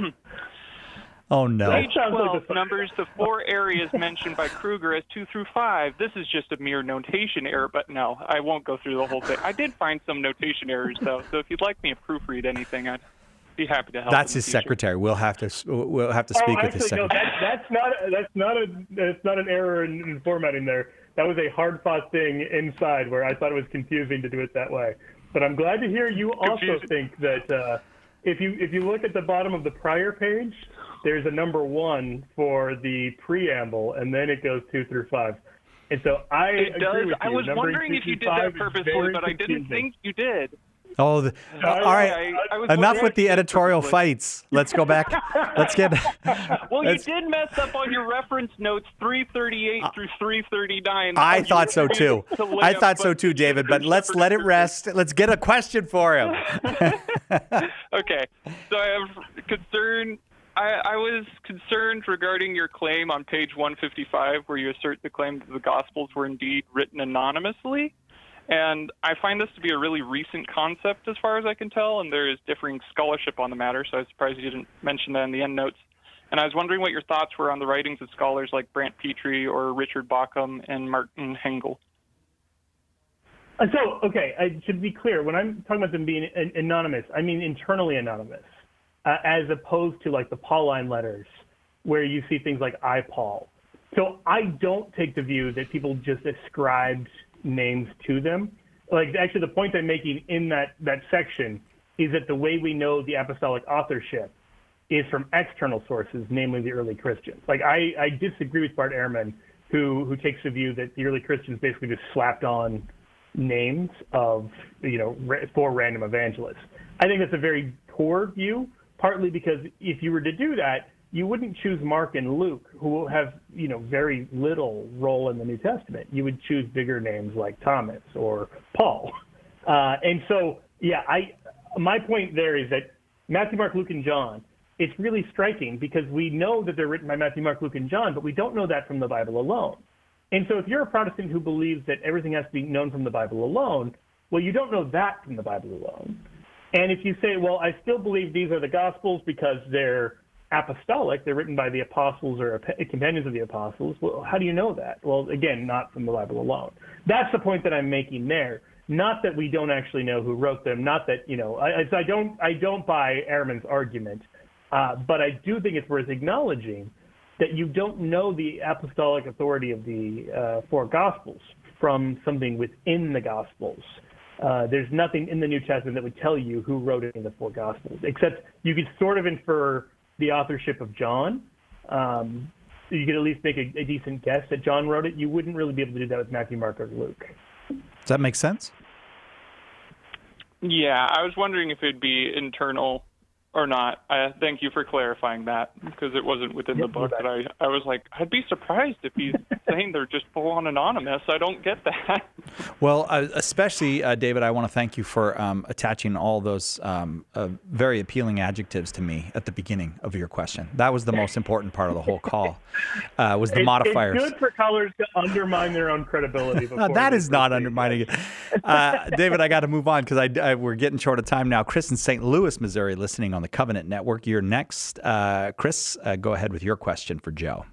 Oh, no. Page twelve numbers the four areas mentioned by Kruger as two through five. This is just a mere notation error, but no, I won't go through the whole thing. I did find some notation errors, though, so if you'd like me to proofread anything, I'd be happy to help. That's his secretary. We'll have to we'll have to speak oh, with his actually, secretary. No, that, that's not that's not a that's not an error in, in formatting there. That was a hard fought thing inside where I thought it was confusing to do it that way. But I'm glad to hear you also Confusing. think that uh, if you if you look at the bottom of the prior page, there's a number one for the preamble, and then it goes two through five. And so I It agree does. with you. I was Numbering wondering two if you through did that five is purposefully, very but I didn't confusing. think you did. Oh, the, I- all right. I- I was Enough wondering with the if you did editorial purposefully. fights. Let's go back. Let's get. Well, you let's- did mess up on your reference notes three thirty-eight through three thirty-nine. I You thought so were too. to lay I up thought so both too, David. But let's separate let it scriptures. rest. Let's get a question for him. Okay, so I have concern. I, I was concerned regarding your claim on page one fifty-five, where you assert the claim that the Gospels were indeed written anonymously. And I find this to be a really recent concept as far as I can tell, and there is differing scholarship on the matter, so I was surprised you didn't mention that in the endnotes. And I was wondering what your thoughts were on the writings of scholars like Brant Petrie or Richard Bauckham and Martin Hengel. Uh, So, okay, I should be clear. When I'm talking about them being an- anonymous, I mean internally anonymous, uh, as opposed to like the Pauline letters, where you see things like I, Paul. So I don't take the view that people just ascribed names to them. Like, actually, the point I'm making in that, that section is that the way we know the apostolic authorship is from external sources, namely the early Christians. Like, I, I disagree with Bart Ehrman, who, who takes the view that the early Christians basically just slapped on names of, you know, ra- for random evangelists. I think that's a very poor view, partly because if you were to do that, you wouldn't choose Mark and Luke, who have, you know, very little role in the New Testament. You would choose bigger names like Thomas or Paul. Uh, and so, yeah, I my point there is that Matthew, Mark, Luke, and John, it's really striking because we know that they're written by Matthew, Mark, Luke, and John, but we don't know that from the Bible alone. And so if you're a Protestant who believes that everything has to be known from the Bible alone, well, you don't know that from the Bible alone. And if you say, well, I still believe these are the Gospels because they're apostolic, they're written by the apostles or companions of the apostles, well, how do you know that? Well, again, not from the Bible alone. That's the point that I'm making there. Not that we don't actually know who wrote them, not that, you know, I, I don't I don't buy Ehrman's argument, uh, but I do think it's worth acknowledging that you don't know the apostolic authority of the uh, four Gospels from something within the Gospels. Uh, there's nothing in the New Testament that would tell you who wrote it in the four Gospels, except you could sort of infer the authorship of John. Um, you could at least make a, a decent guess that John wrote it. You wouldn't really be able to do that with Matthew, Mark, or Luke. Does that make sense? Yeah, I was wondering if it'd be internal or not. Uh, thank you for clarifying that, because it wasn't within the book. But I, I was like, I'd be surprised if he's saying they're just full-on anonymous. I don't get that. Well, uh, especially, uh, David, I want to thank you for um, attaching all those um, uh, very appealing adjectives to me at the beginning of your question. That was the most important part of the whole call, uh, was the It- modifiers. It's good for callers to undermine their own credibility. Uh, before that they is not proceed. undermining it. Uh, David, I got to move on because I, I, we're getting short of time now. Chris in Saint Louis, Missouri, listening on the Covenant Network. You're next. Uh, Chris, uh, go ahead with your question for Joe.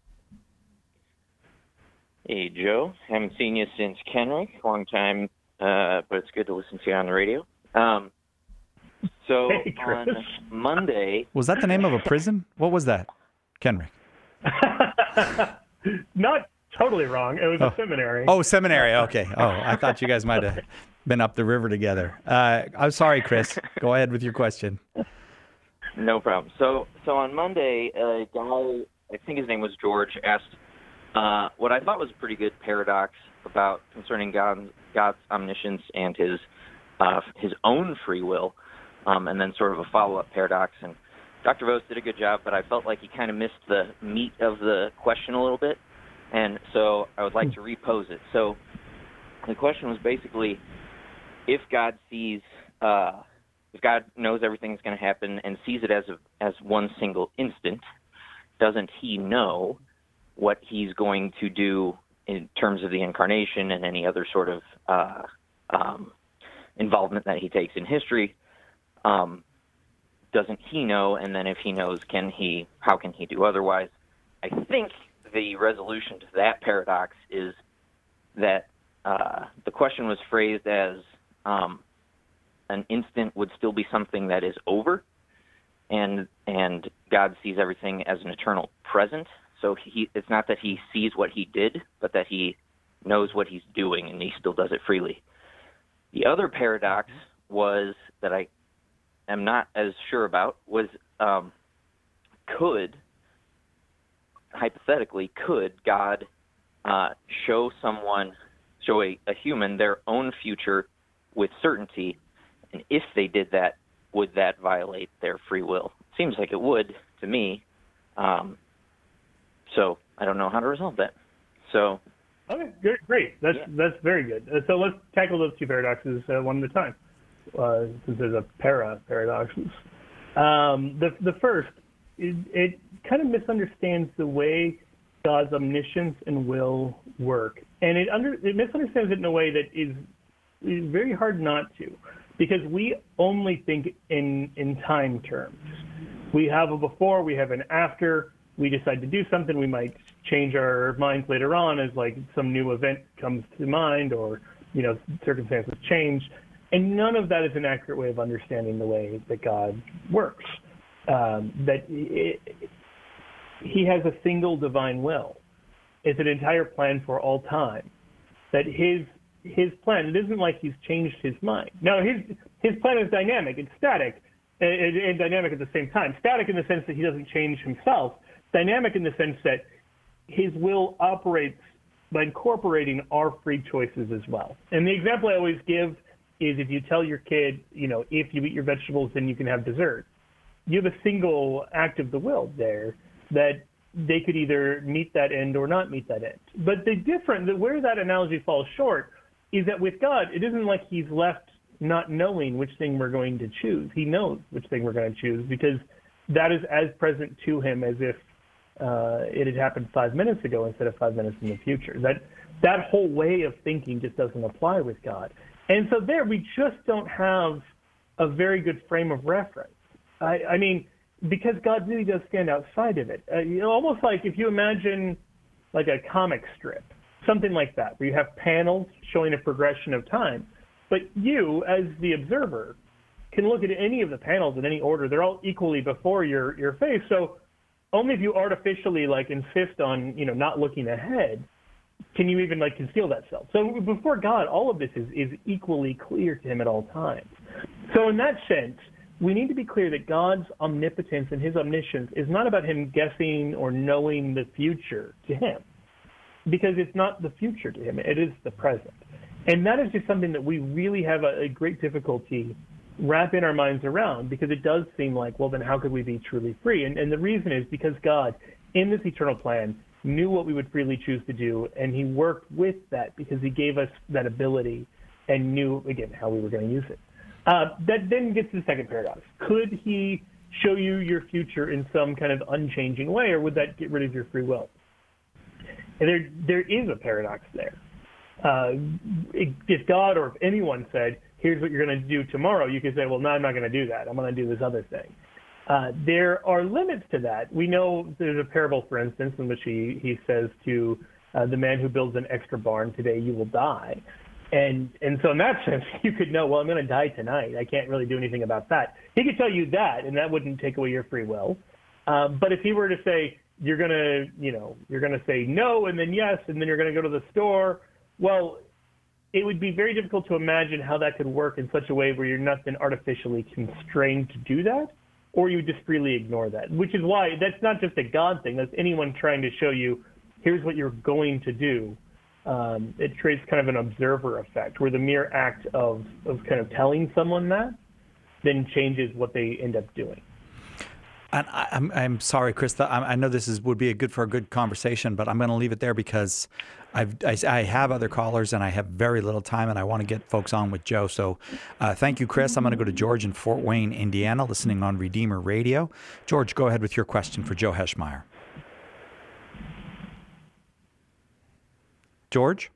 Hey, Joe. Haven't seen you since Kenrick. Long time, uh, but it's good to listen to you on the radio. Um, so Hey, Chris. on Monday... Was that the name of a prison? What was that, Kenrick? Not totally wrong. It was Oh. a seminary. Oh, seminary. Okay. Oh, I thought you guys might have been up the river together. Uh, I'm sorry, Chris. Go ahead with your question. No problem. So, so on Monday, a guy, I think his name was George, asked uh, what I thought was a pretty good paradox about concerning God, God's omniscience and his uh, his own free will, um, and then sort of a follow-up paradox. And Doctor Vos did a good job, but I felt like he kind of missed the meat of the question a little bit, and so I would like to repose it. So the question was basically, if God sees, uh, if God knows everything's going to happen and sees it as a, as one single instant, doesn't he know what he's going to do in terms of the incarnation and any other sort of uh, um, involvement that he takes in history? Um, doesn't he know? And then if he knows, can he? How can he do otherwise? I think the resolution to that paradox is that uh, the question was phrased as um, an instant would still be something that is over, and and God sees everything as an eternal present. So he, it's not that he sees what he did, but that he knows what he's doing, and he still does it freely. The other paradox was that I am not as sure about was um, could, hypothetically, could God uh, show someone, show a, a human their own future with certainty, and if they did that, would that violate their free will? Seems like it would to me. Um, so I don't know how to resolve that. So. Okay, good, great. That's yeah. that's very good. Uh, so let's tackle those two paradoxes uh, one at a time, uh, since there's a para paradoxes. Um, the the first, it, it kind of misunderstands the way God's omniscience and will work, and it under it misunderstands it in a way that is, is very hard not to, because we only think in in time terms. We have a before, we have an after. We decide to do something, we might change our minds later on as like some new event comes to mind, or you know circumstances change, and none of that is an accurate way of understanding the way that God works. Um, that it, He has a single divine will. It's an entire plan for all time. That his his plan, it isn't like he's changed his mind. Now his his plan is dynamic, it's static, and, and dynamic at the same time. Static in the sense that he doesn't change himself. Dynamic in the sense that his will operates by incorporating our free choices as well. And the example I always give is if you tell your kid, you know, if you eat your vegetables, then you can have dessert. You have a single act of the will there that they could either meet that end or not meet that end. But the difference, where that analogy falls short, is that with God, it isn't like he's left not knowing which thing we're going to choose. He knows which thing we're going to choose because that is as present to him as if Uh, it had happened five minutes ago instead of five minutes in the future. That that whole way of thinking just doesn't apply with God. And so there, we just don't have a very good frame of reference. I, I mean, because God really does stand outside of it. Uh, you know, almost like if you imagine like a comic strip, something like that, where you have panels showing a progression of time. But you, as the observer, can look at any of the panels in any order. They're all equally before your, your face. So only if you artificially like insist on, you know, not looking ahead, can you even like conceal that self. So before God, all of this is, is equally clear to him at all times. So in that sense, we need to be clear that God's omnipotence and his omniscience is not about him guessing or knowing the future to him, because it's not the future to him, it is the present. And that is just something that we really have a, a great difficulty wrapping our minds around, because it does seem like, well, then how could we be truly free? And, and the reason is because God, in this eternal plan, knew what we would freely choose to do, and he worked with that because he gave us that ability and knew, again, how we were going to use it. Uh, that then gets to the second paradox. Could he show you your future in some kind of unchanging way, or would that get rid of your free will? And there, there is a paradox there. Uh, if God or if anyone said, here's what you're going to do tomorrow, you could say, well, no, I'm not going to do that. I'm going to do this other thing. Uh, there are limits to that. We know there's a parable, for instance, in which he, he says to uh, the man who builds an extra barn, today you will die. And and so in that sense, you could know, well, I'm going to die tonight. I can't really do anything about that. He could tell you that, and that wouldn't take away your free will. Uh, but if he were to say, you're going to, you know, you're going to say no, and then yes, and then you're going to go to the store, well, it would be very difficult to imagine how that could work in such a way where you're not then artificially constrained to do that, or you just freely ignore that, which is why that's not just a God thing. That's anyone trying to show you, here's what you're going to do. Um, it creates kind of an observer effect where the mere act of, of kind of telling someone that then changes what they end up doing. And I, I'm I'm sorry, Krista. I, I know this is would be a good for a good conversation, but I'm going to leave it there because I've I, I have other callers and I have very little time, and I want to get folks on with Joe. So, uh, thank you, Chris. I'm going to go to George in Fort Wayne, Indiana, listening on Redeemer Radio. George, go ahead with your question for Joe Heschmeyer. George,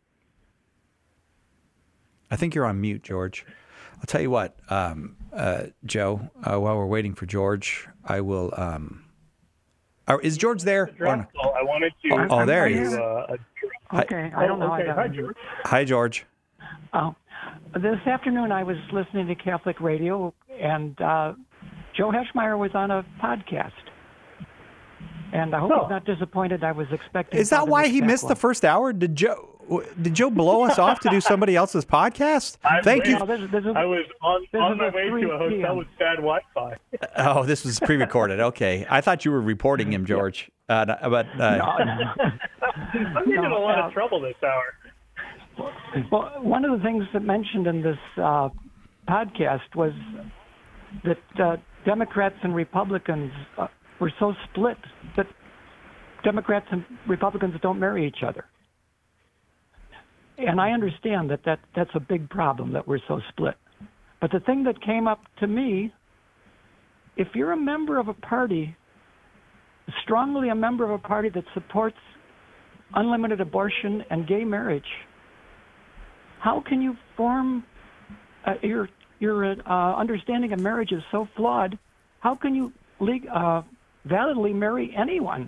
I think you're on mute, George. I'll tell you what, um, uh, Joe, uh, while we're waiting for George, I will. Um, or is George there? Or no? I wanted to. Oh, oh there he is. Uh, okay, I don't know. Okay. I got Hi, George. Hi, George. Oh, this afternoon I was listening to Catholic radio, and uh, Joe Heschmeyer was on a podcast. And I hope oh. he's not disappointed. I was expecting. Is that why he missed one. the first hour? Did Joe? Did Joe blow us off to do somebody else's podcast? I Thank you. No, this, this is, I was on, on my way to a hotel p m with bad Wi-Fi. Oh, this was pre-recorded. Okay, I thought you were reporting him, George. Uh, but uh, no, no. I'm getting in a lot uh, of trouble this hour. Well, one of the things that mentioned in this uh, podcast was that uh, Democrats and Republicans uh, were so split that Democrats and Republicans don't marry each other. And I understand that, that that's a big problem, that we're so split. But the thing that came up to me, if you're a member of a party, strongly a member of a party that supports unlimited abortion and gay marriage, how can you form uh, your your uh, understanding of marriage is so flawed? How can you leg- uh, validly marry anyone?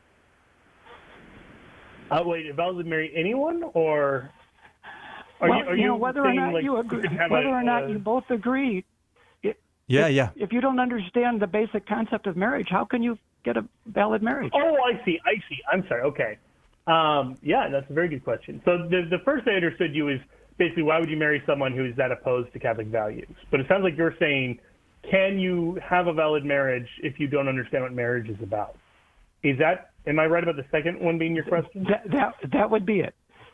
Uh, wait, validly marry anyone, or are well, you, are you you know, whether or not like you agree, have whether a, or not uh, you both agree. It, yeah, if, yeah. If you don't understand the basic concept of marriage, how can you get a valid marriage? Oh, I see. I see. I'm sorry. Okay. Um, yeah, that's a very good question. So the the first I understood you is basically why would you marry someone who is that opposed to Catholic values? But it sounds like you're saying, can you have a valid marriage if you don't understand what marriage is about? Is that Am I right about the second one being your question? That that, that would be it.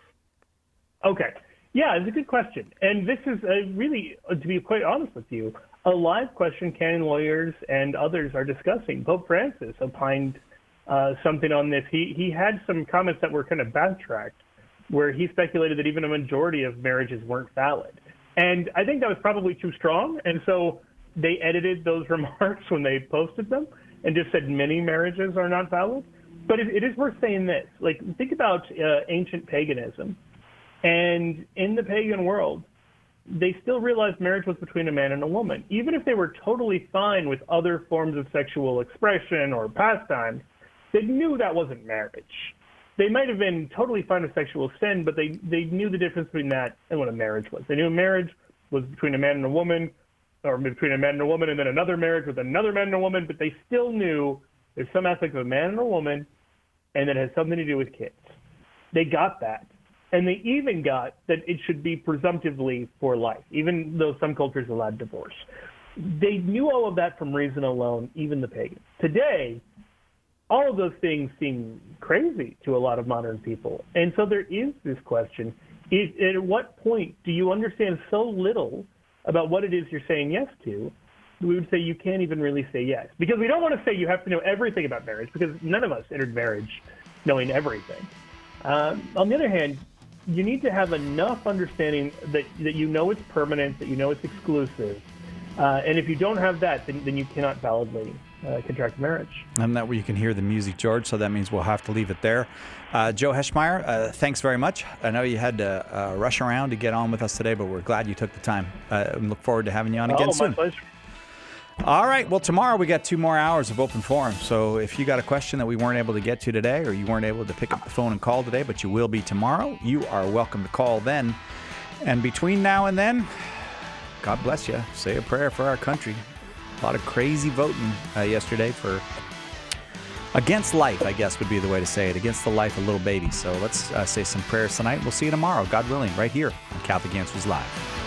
Okay. Yeah, it's a good question. And this is a really, to be quite honest with you, a live question canon lawyers and others are discussing. Pope Francis opined uh, something on this. He, he had some comments that were kind of backtracked, where he speculated that even a majority of marriages weren't valid. And I think that was probably too strong. And so they edited those remarks when they posted them and just said many marriages are not valid. But it, it is worth saying this. Like, think about uh, ancient paganism. And in the pagan world, they still realized marriage was between a man and a woman. Even if they were totally fine with other forms of sexual expression or pastime, they knew that wasn't marriage. They might have been totally fine with sexual sin, but they, they knew the difference between that and what a marriage was. They knew a marriage was between a man and a woman, or between a man and a woman, and then another marriage with another man and a woman, but they still knew there's some aspect of a man and a woman, and that has something to do with kids. They got that. And they even got that it should be presumptively for life, even though some cultures allowed divorce. They knew all of that from reason alone, even the pagans. Today, all of those things seem crazy to a lot of modern people. And so there is this question, is, at what point do you understand so little about what it is you're saying yes to, we would say you can't even really say yes. Because we don't want to say you have to know everything about marriage, because none of us entered marriage knowing everything. Um, on the other hand, you need to have enough understanding that, that you know it's permanent, that you know it's exclusive. Uh, and if you don't have that, then, then you cannot validly uh, contract marriage. And that where you can hear the music, George, so that means we'll have to leave it there. Uh, Joe Heschmeyer, uh, thanks very much. I know you had to uh, rush around to get on with us today, but we're glad you took the time. Uh, and look forward to having you on again oh, soon. My pleasure. All right. Well, tomorrow we got two more hours of open forum. So if you got a question that we weren't able to get to today, or you weren't able to pick up the phone and call today, but you will be tomorrow, you are welcome to call then. And between now and then, God bless you. Say a prayer for our country. A lot of crazy voting uh, yesterday for against life, I guess would be the way to say it, against the life of little babies. So let's uh, say some prayers tonight. We'll see you tomorrow, God willing, right here on Catholic Answers Live.